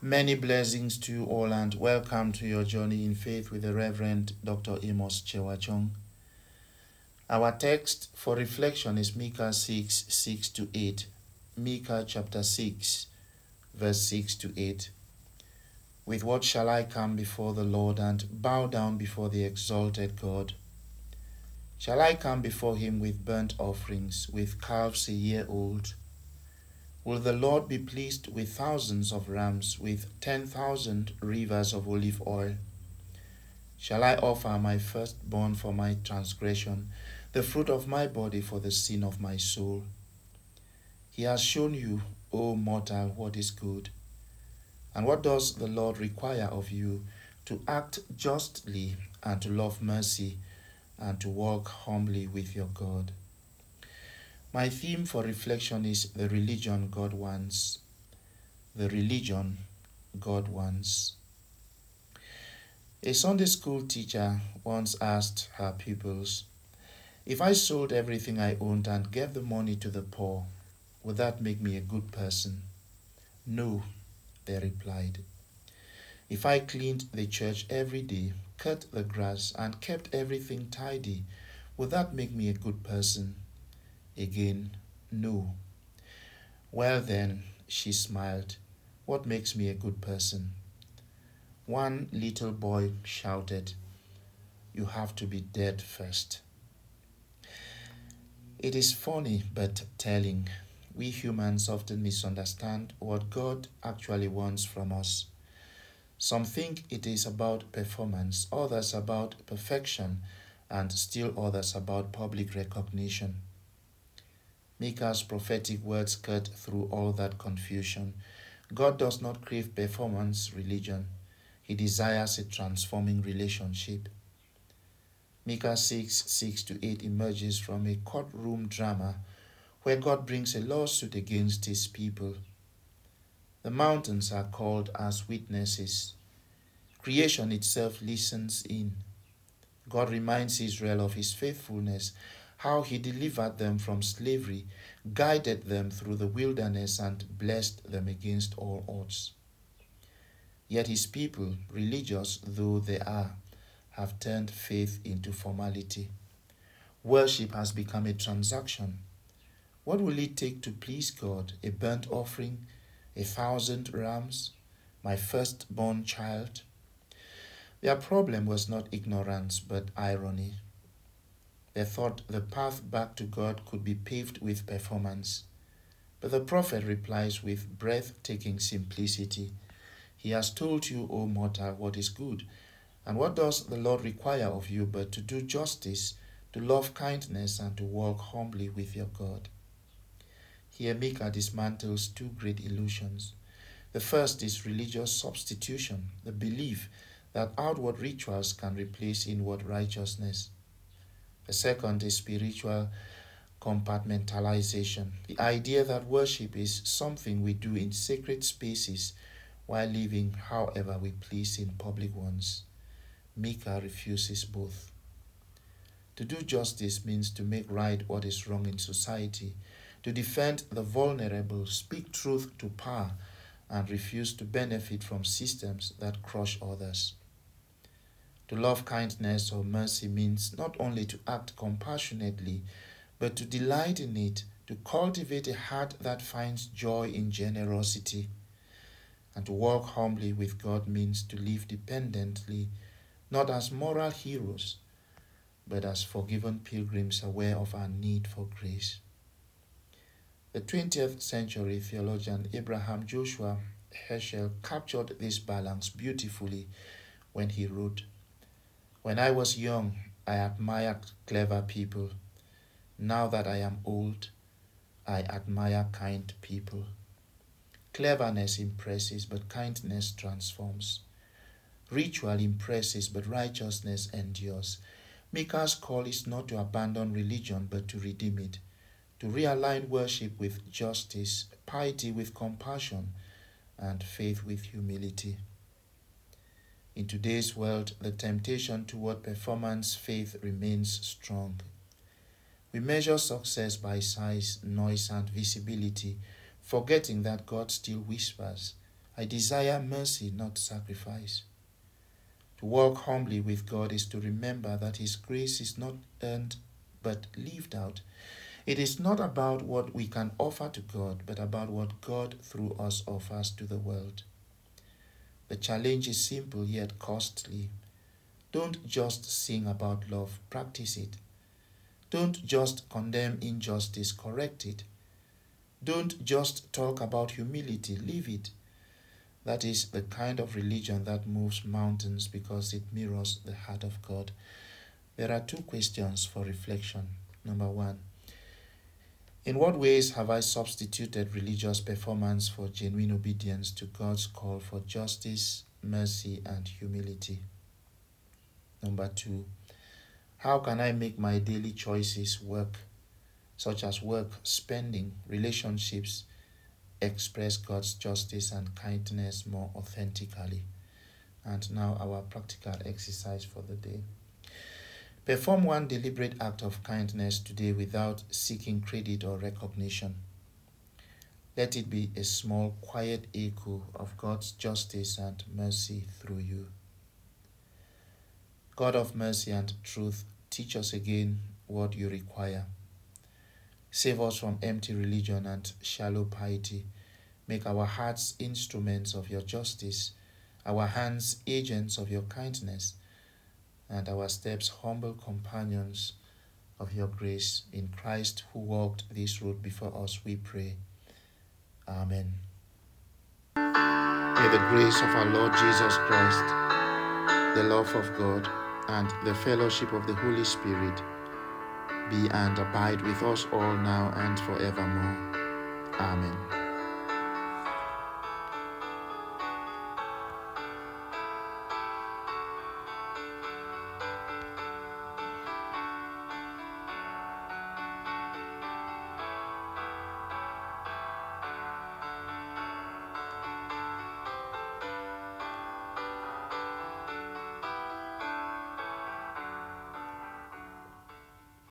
Many blessings to you all and welcome to your journey in faith with the Reverend Dr. Amos Chewachong. Our text for reflection is Micah 6:6-8. Micah chapter 6, verse 6-8. With what shall I come before the Lord and bow down before the exalted God? Shall I come before him with burnt offerings, with calves a year old? Will the Lord be pleased with thousands of rams, with 10,000 rivers of olive oil? Shall I offer my firstborn for my transgression, the fruit of my body for the sin of my soul? He has shown you, O mortal, what is good. And what does the Lord require of you? To act justly and to love mercy and to walk humbly with your God. My theme for reflection is the religion God wants. The religion God wants. A Sunday school teacher once asked her pupils, "If I sold everything I owned and gave the money to the poor, would that make me a good person?" "No," they replied. "If I cleaned the church every day, cut the grass, and kept everything tidy, would that make me a good person?" Again, "No." "Well then," she smiled, "what makes me a good person?" One little boy shouted, "You have to be dead first." It is funny but telling. We humans often misunderstand what God actually wants from us. Some think it is about performance, others about perfection, and still others about public recognition. Micah's prophetic words cut through all that confusion. God does not crave performance religion. He desires a transforming relationship. Micah 6:6-8 emerges from a courtroom drama where God brings a lawsuit against his people. The mountains are called as witnesses. Creation itself listens in. God reminds Israel of his faithfulness, how he delivered them from slavery, guided them through the wilderness, and blessed them against all odds. Yet his people, religious though they are, have turned faith into formality. Worship has become a transaction. What will it take to please God? A burnt offering? 1,000 rams? My firstborn child? Their problem was not ignorance, but irony. They thought the path back to God could be paved with performance. But the prophet replies with breathtaking simplicity. He has told you, O mortal, what is good. And what does the Lord require of you but to do justice, to love kindness, and to walk humbly with your God? Here Micah dismantles two great illusions. The first is religious substitution, the belief that outward rituals can replace inward righteousness. The second is spiritual compartmentalization, the idea that worship is something we do in sacred spaces while living however we please in public ones. Micah refuses both. To do justice means to make right what is wrong in society, to defend the vulnerable, speak truth to power, and refuse to benefit from systems that crush others. To love kindness or mercy means not only to act compassionately, but to delight in it, to cultivate a heart that finds joy in generosity. And to walk humbly with God means to live dependently, not as moral heroes, but as forgiven pilgrims aware of our need for grace. The 20th century theologian Abraham Joshua Heschel captured this balance beautifully when he wrote, "When I was young, I admired clever people. Now that I am old, I admire kind people." Cleverness impresses, but kindness transforms. Ritual impresses, but righteousness endures. Micah's call is not to abandon religion, but to redeem it, to realign worship with justice, piety with compassion, and faith with humility. In today's world, the temptation toward performance faith remains strong. We measure success by size, noise, and visibility, forgetting that God still whispers, I desire mercy, not sacrifice. To walk humbly with God is to remember that His grace is not earned but lived out. It is not about what we can offer to God, but about what God through us offers to the world. The challenge is simple yet costly. Don't just sing about love, practice it. Don't just condemn injustice, correct it. Don't just talk about humility, live it. That is the kind of religion that moves mountains because it mirrors the heart of God. There are 2 questions for reflection. Number 1, in what ways have I substituted religious performance for genuine obedience to God's call for justice, mercy, and humility? Number 2, how can I make my daily choices work, such as work, spending, relationships, express God's justice and kindness more authentically? And now our practical exercise for the day. Perform one deliberate act of kindness today without seeking credit or recognition. Let it be a small, quiet echo of God's justice and mercy through you. God of mercy and truth, teach us again what you require. Save us from empty religion and shallow piety. Make our hearts instruments of your justice, our hands agents of your kindness, and our steps humble companions of your grace. In Christ who walked this road before us, we pray. Amen. May the grace of our Lord Jesus Christ, the love of God, and the fellowship of the Holy Spirit be and abide with us all now and forevermore. Amen.